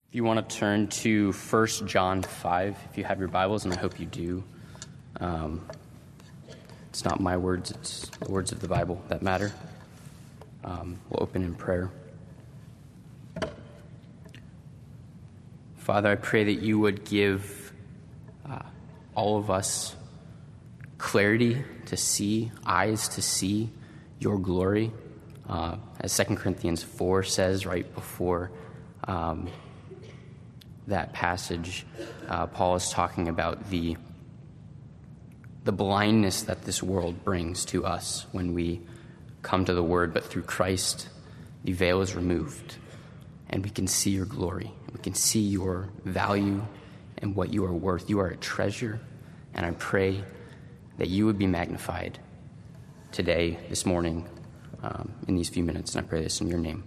If you want to turn to 1 John 5, if you have your Bibles, and I hope you do. It's not my words, it's the words of the Bible that matter. We'll open in prayer. Father, I pray that you would give all of us clarity to see, eyes to see your glory. As 2 Corinthians 4 says right before that passage, Paul is talking about the blindness that this world brings to us when we come to the Word, but through Christ, the veil is removed, and we can see your glory. We can see your value and what you are worth. You are a treasure, and I pray that you would be magnified today, this morning, in these few minutes, and I pray this in your name.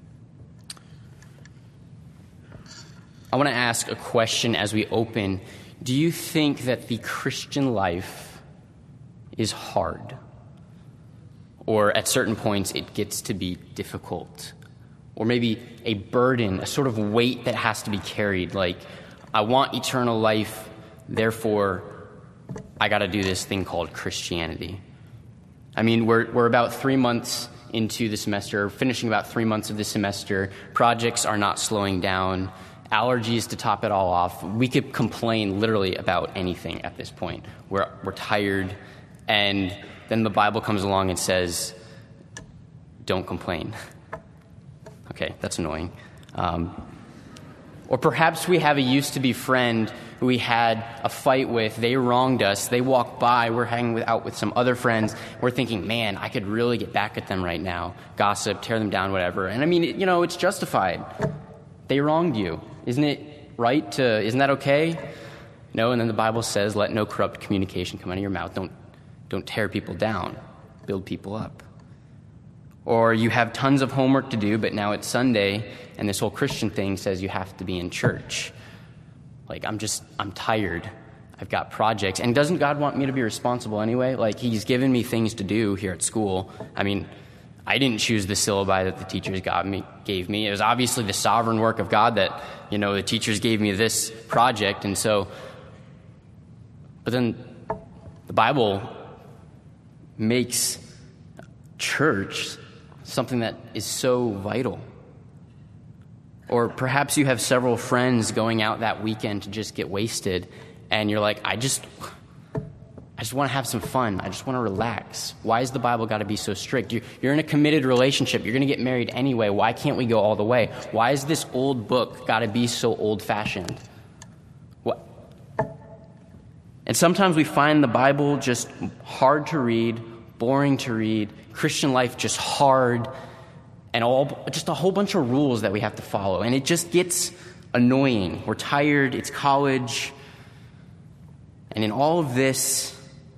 I want to ask a question as we open. Do you think that the Christian life is hard? Or at certain points it gets to be difficult? Or maybe a burden, a sort of weight that has to be carried, like, I want eternal life, therefore I got to do this thing called Christianity. I mean, we're about 3 months into the semester, finishing about 3 months of the semester. Projects are not slowing down. Allergies to top it all off. We could complain literally about anything at this point. We're tired, and then the Bible comes along and says, don't complain. Okay, that's annoying. Or perhaps we have a used-to-be friend who we had a fight with. They wronged us. They walked by. We're hanging out with some other friends. We're thinking, man, I could really get back at them right now. Gossip, tear them down, whatever. And I mean, it's justified. They wronged you. Isn't it right isn't that okay? No, and then the Bible says, let no corrupt communication come out of your mouth. Don't tear people down. Build people up. Or you have tons of homework to do, but now it's Sunday, and this whole Christian thing says you have to be in church. Like, I'm tired. I've got projects. And doesn't God want me to be responsible anyway? Like, he's given me things to do here at school. I mean, I didn't choose the syllabi that the teachers gave me. It was obviously the sovereign work of God that, the teachers gave me this project. And so, but then the Bible makes church something that is so vital. Or perhaps you have several friends going out that weekend to just get wasted, and you're like, I just want to have some fun. I just want to relax. Why has the Bible got to be so strict? You're in a committed relationship. You're going to get married anyway. Why can't we go all the way? Why is this old book got to be so old-fashioned? What? And sometimes we find the Bible just hard to read, boring to read, Christian life just hard, and just a whole bunch of rules that we have to follow. And it just gets annoying. We're tired. It's college. And in all of this,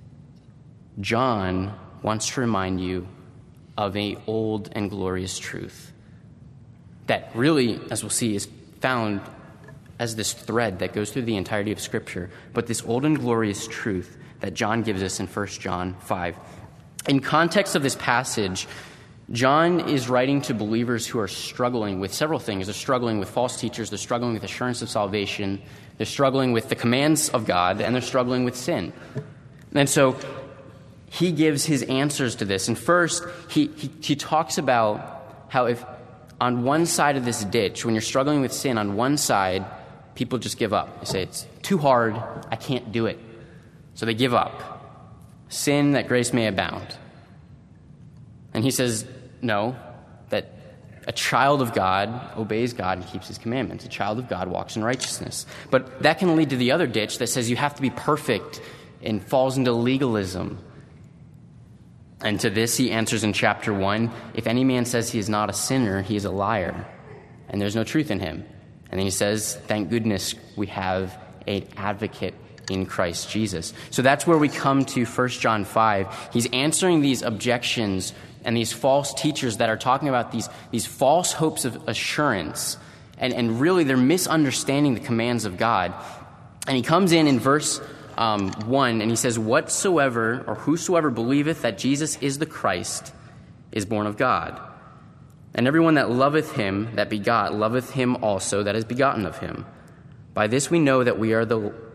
John wants to remind you of an old and glorious truth that really, as we'll see, is found as this thread that goes through the entirety of Scripture. But this old and glorious truth that John gives us in 1 John 5. In context of this passage, John is writing to believers who are struggling with several things. They're struggling with false teachers. They're struggling with assurance of salvation. They're struggling with the commands of God, and they're struggling with sin. And so he gives his answers to this. And first, he talks about how if on one side of this ditch, when you're struggling with sin, on one side, people just give up. They say, it's too hard, I can't do it. So they give up. Sin that grace may abound. And he says, no, that a child of God obeys God and keeps his commandments. A child of God walks in righteousness. But that can lead to the other ditch that says you have to be perfect and falls into legalism. And to this he answers in chapter 1, if any man says he is not a sinner, he is a liar, and there's no truth in him. And then he says, thank goodness we have an advocate in Christ Jesus. So that's where we come to 1 John 5. He's answering these objections and these false teachers that are talking about these false hopes of assurance, and really they're misunderstanding the commands of God. And he comes in verse 1, and he says, whatsoever or whosoever believeth that Jesus is the Christ is born of God. And everyone that loveth him that begot loveth him also that is begotten of him. By this we know that we love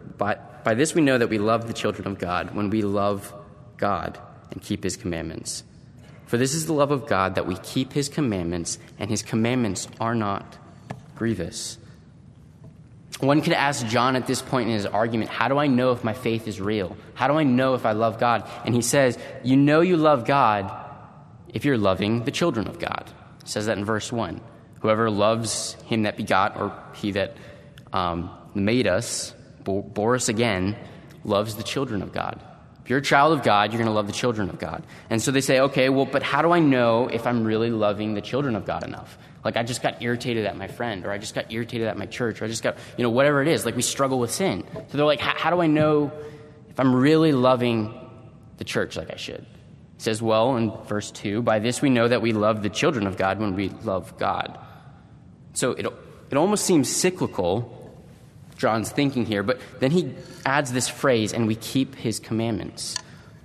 the children of God, when we love God and keep his commandments. For this is the love of God, that we keep his commandments, and his commandments are not grievous. One could ask John at this point in his argument, how do I know if my faith is real? How do I know if I love God? And he says, you know you love God if you're loving the children of God. He says that in verse 1. Whoever loves him that begot, or he that made us, bore us again, loves the children of God. If you're a child of God, you're going to love the children of God. And so they say, okay, well, but how do I know if I'm really loving the children of God enough? Like, I just got irritated at my friend, or I just got irritated at my church, or I just got, whatever it is. Like, we struggle with sin. So they're like, how do I know if I'm really loving the church like I should? He says, well, in verse 2, by this we know that we love the children of God when we love God. So it almost seems cyclical, John's thinking here, but then he adds this phrase, and we keep his commandments.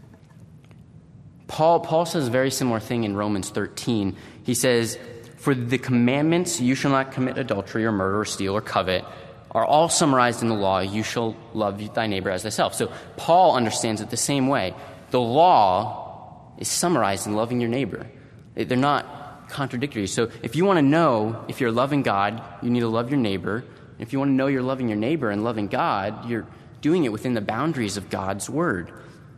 Paul says a very similar thing in Romans 13. He says, for the commandments, you shall not commit adultery or murder or steal or covet, are all summarized in the law. You shall love thy neighbor as thyself. So Paul understands it the same way. The law is summarized in loving your neighbor. They're not contradictory. So if you want to know if you're loving God, you need to love your neighbor. If you want to know you're loving your neighbor and loving God, you're doing it within the boundaries of God's word.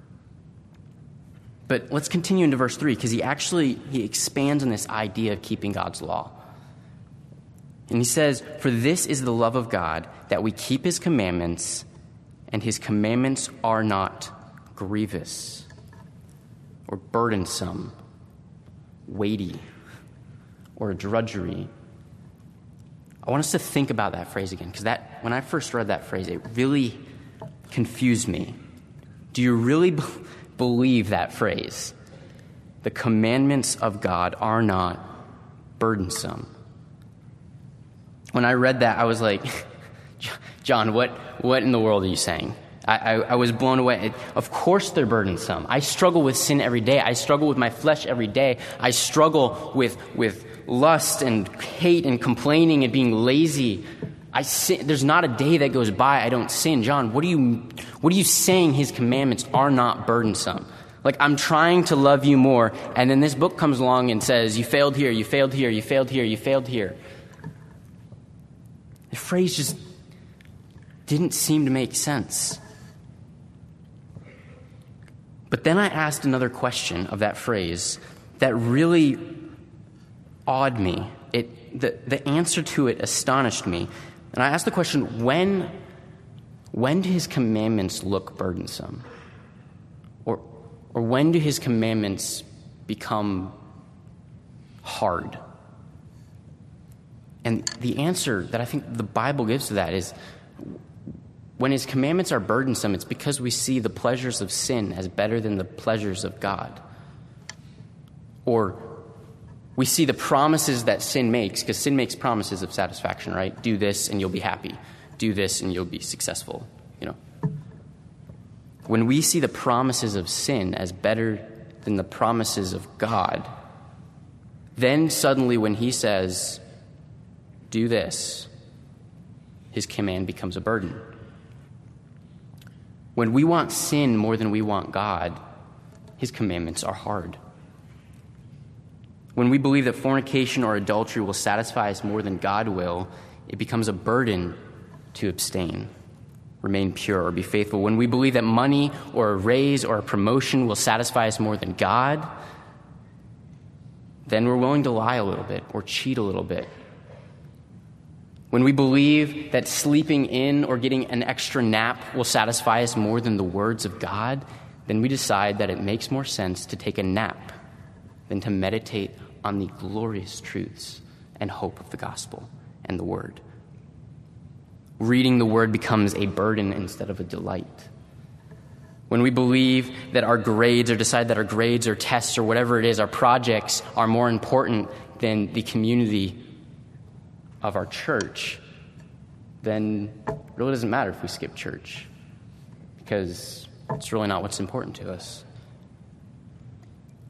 But let's continue into verse 3, because he expands on this idea of keeping God's law. And he says, for this is the love of God, that we keep his commandments, and his commandments are not grievous or burdensome, weighty, or a drudgery. I want us to think about that phrase again, because when I first read that phrase, it really confused me. Do you really believe that phrase? The commandments of God are not burdensome. When I read that, I was like, John, what in the world are you saying? I was blown away. Of course they're burdensome. I struggle with sin every day. I struggle with my flesh every day. I struggle with lust and hate and complaining and being lazy. I sin. There's not a day that goes by I don't sin. John, what are you saying his commandments are not burdensome? Like, I'm trying to love you more, and then this book comes along and says, you failed here, you failed here, you failed here, you failed here. The phrase just didn't seem to make sense. But then I asked another question of that phrase that really awed me. The answer to it astonished me. And I asked the question, when do his commandments look burdensome? Or when do his commandments become hard? And the answer that I think the Bible gives to that is, when his commandments are burdensome, it's because we see the pleasures of sin as better than the pleasures of God. Or we see the promises that sin makes, because sin makes promises of satisfaction, right? Do this and you'll be happy. Do this and you'll be successful, When we see the promises of sin as better than the promises of God, then suddenly when he says, do this, his command becomes a burden. When we want sin more than we want God, his commandments are hard. When we believe that fornication or adultery will satisfy us more than God will, it becomes a burden to abstain, remain pure, or be faithful. When we believe that money or a raise or a promotion will satisfy us more than God, then we're willing to lie a little bit or cheat a little bit. When we believe that sleeping in or getting an extra nap will satisfy us more than the words of God, then we decide that it makes more sense to take a nap than to meditate on the glorious truths and hope of the gospel and the word. Reading the word becomes a burden instead of a delight. When we believe that our grades, or decide that our grades or tests or whatever it is, our projects are more important than the community of our church, then it really doesn't matter if we skip church, because it's really not what's important to us.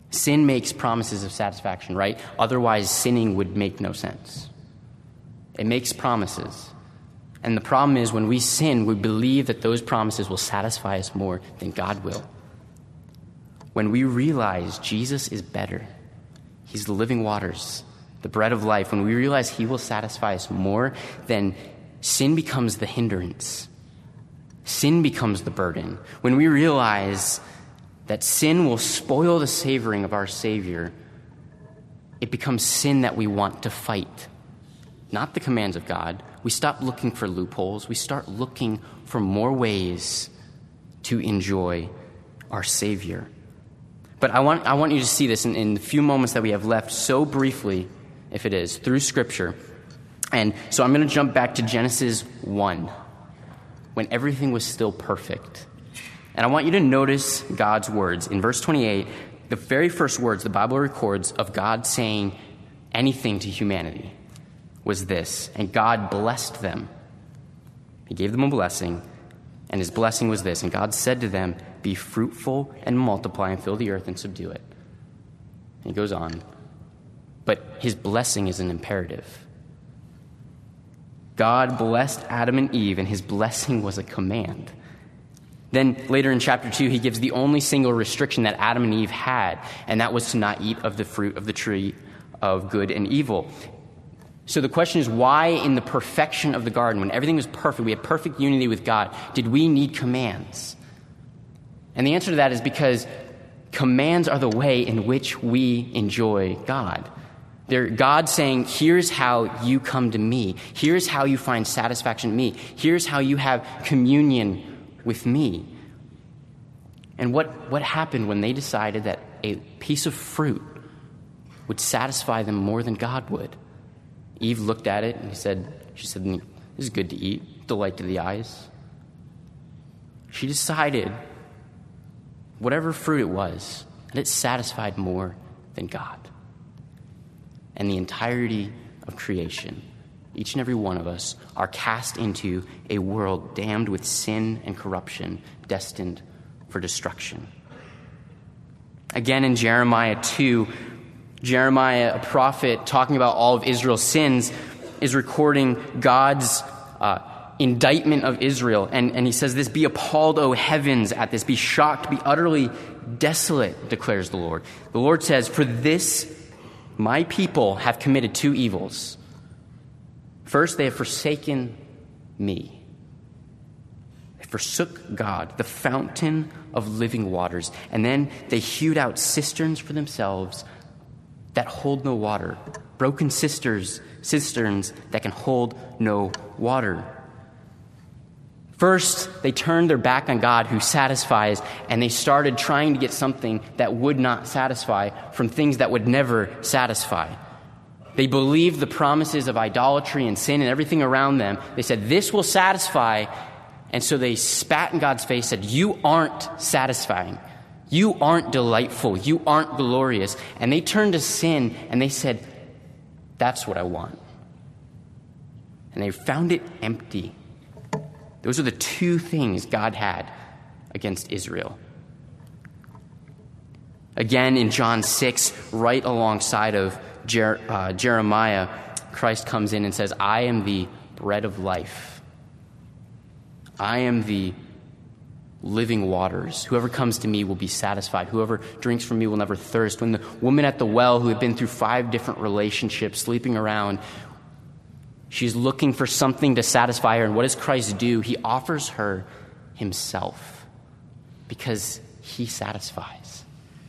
Sin makes promises of satisfaction, right? Otherwise, sinning would make no sense. It makes promises. And the problem is when we sin, we believe that those promises will satisfy us more than God will. When we realize Jesus is better, he's the living waters, the bread of life, when we realize he will satisfy us more, then sin becomes the hindrance. Sin becomes the burden. When we realize that sin will spoil the savoring of our Savior, it becomes sin that we want to fight, not the commands of God. We stop looking for loopholes. We start looking for more ways to enjoy our Savior. But I want you to see this in the few moments that we have left, so briefly, if it is, through Scripture. And so I'm going to jump back to Genesis 1, when everything was still perfect. And I want you to notice God's words. In verse 28, the very first words the Bible records of God saying anything to humanity was this: and God blessed them. He gave them a blessing, and his blessing was this: and God said to them, be fruitful and multiply and fill the earth and subdue it. And he goes on. But his blessing is an imperative. God blessed Adam and Eve, and his blessing was a command. Then later in chapter 2, he gives the only single restriction that Adam and Eve had, and that was to not eat of the fruit of the tree of good and evil. So the question is, why in the perfection of the garden, when everything was perfect, we had perfect unity with God, did we need commands? And the answer to that is because commands are the way in which we enjoy God. They're God saying, here's how you come to me. Here's how you find satisfaction in me. Here's how you have communion with me. And what happened when they decided that a piece of fruit would satisfy them more than God would? Eve looked at it and she said, this is good to eat, delight to the eyes. She decided, whatever fruit it was, that it satisfied more than God. And the entirety of creation, each and every one of us, are cast into a world damned with sin and corruption, destined for destruction. Again, in Jeremiah 2, Jeremiah, a prophet talking about all of Israel's sins, is recording God's indictment of Israel. And he says this: be appalled, O heavens, at this. Be shocked, be utterly desolate, declares the Lord. The Lord says, for this my people have committed two evils. First, they have forsaken me. They forsook God, the fountain of living waters. And then they hewed out cisterns for themselves that hold no water. Broken cisterns that can hold no water. First, they turned their back on God who satisfies, and they started trying to get something that would not satisfy from things that would never satisfy. They believed the promises of idolatry and sin and everything around them. They said, this will satisfy. And so they spat in God's face, said, you aren't satisfying. You aren't delightful. You aren't glorious. And they turned to sin and they said, that's what I want. And they found it empty. Those are the two things God had against Israel. Again, in John 6, right alongside of Jeremiah, Christ comes in and says, I am the bread of life. I am the living waters. Whoever comes to me will be satisfied. Whoever drinks from me will never thirst. When the woman at the well, who had been through 5 different relationships, sleeping around, she's looking for something to satisfy her. And what does Christ do? He offers her himself because he satisfies.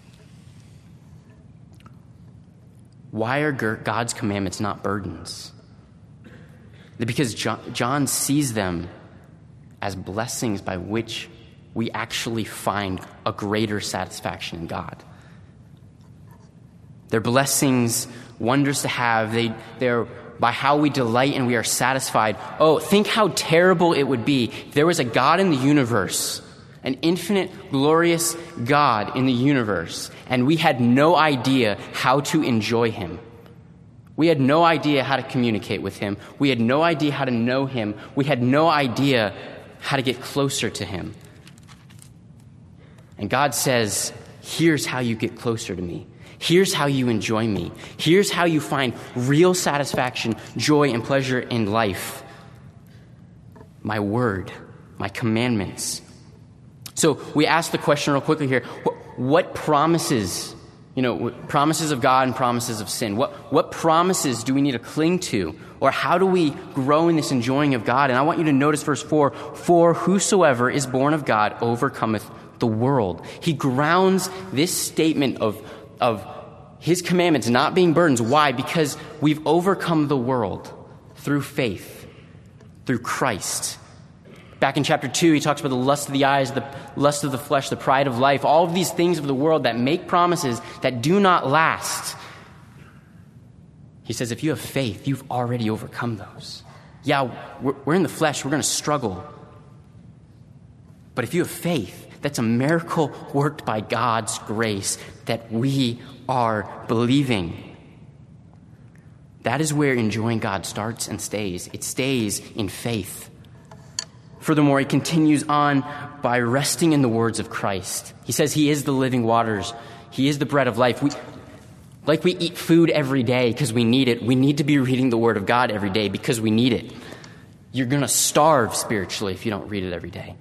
Why are God's commandments not burdens? Because John sees them as blessings by which we actually find a greater satisfaction in God. They're blessings, wonders to have. They're by how we delight and we are satisfied. Oh, think how terrible it would be if there was a God in the universe, an infinite, glorious God in the universe, and we had no idea how to enjoy him. We had no idea how to communicate with him. We had no idea how to know him. We had no idea how to get closer to him. And God says, here's how you get closer to me. Here's how you enjoy me. Here's how you find real satisfaction, joy, and pleasure in life. My word, my commandments. So we ask the question real quickly here, what promises, promises of God and promises of sin, what promises do we need to cling to? Or how do we grow in this enjoying of God? And I want you to notice verse 4, for whosoever is born of God overcometh the world. He grounds this statement of his commandments not being burdens. Why? Because we've overcome the world through faith, through Christ. Back in chapter 2, he talks about the lust of the eyes, the lust of the flesh, the pride of life, all of these things of the world that make promises that do not last. He says, if you have faith, you've already overcome those. Yeah, we're in the flesh, we're going to struggle. But if you have faith, that's a miracle worked by God's grace that we are believing. That is where enjoying God starts and stays. It stays in faith. Furthermore, he continues on by resting in the words of Christ. He says he is the living waters. He is the bread of life. Like we eat food every day because we need it, we need to be reading the Word of God every day because we need it. You're going to starve spiritually if you don't read it every day.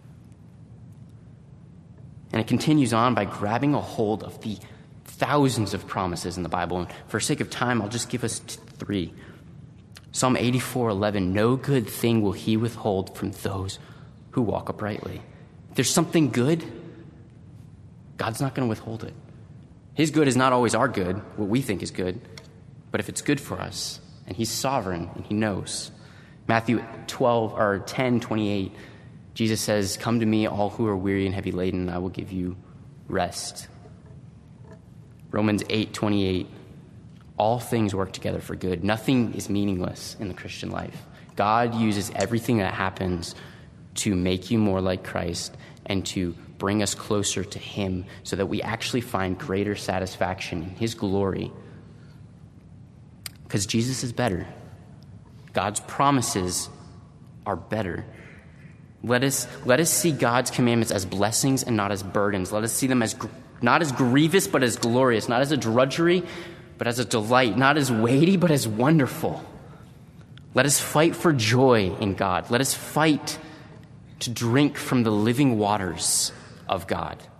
And it continues on by grabbing a hold of the thousands of promises in the Bible. And for sake of time, I'll just give us 3. Psalm 84:11, no good thing will he withhold from those who walk uprightly. If there's something good, God's not going to withhold it. His good is not always our good, what we think is good, but if it's good for us, and he's sovereign and he knows. Matthew 10:28, Jesus says, come to me, all who are weary and heavy laden, and I will give you rest. Romans 8:28, all things work together for good. Nothing is meaningless in the Christian life. God uses everything that happens to make you more like Christ and to bring us closer to him so that we actually find greater satisfaction in his glory. Because Jesus is better. God's promises are better. Let us see God's commandments as blessings and not as burdens. Let us see them as not as grievous but as glorious, not as a drudgery but as a delight, not as weighty but as wonderful. Let us fight for joy in God. Let us fight to drink from the living waters of God.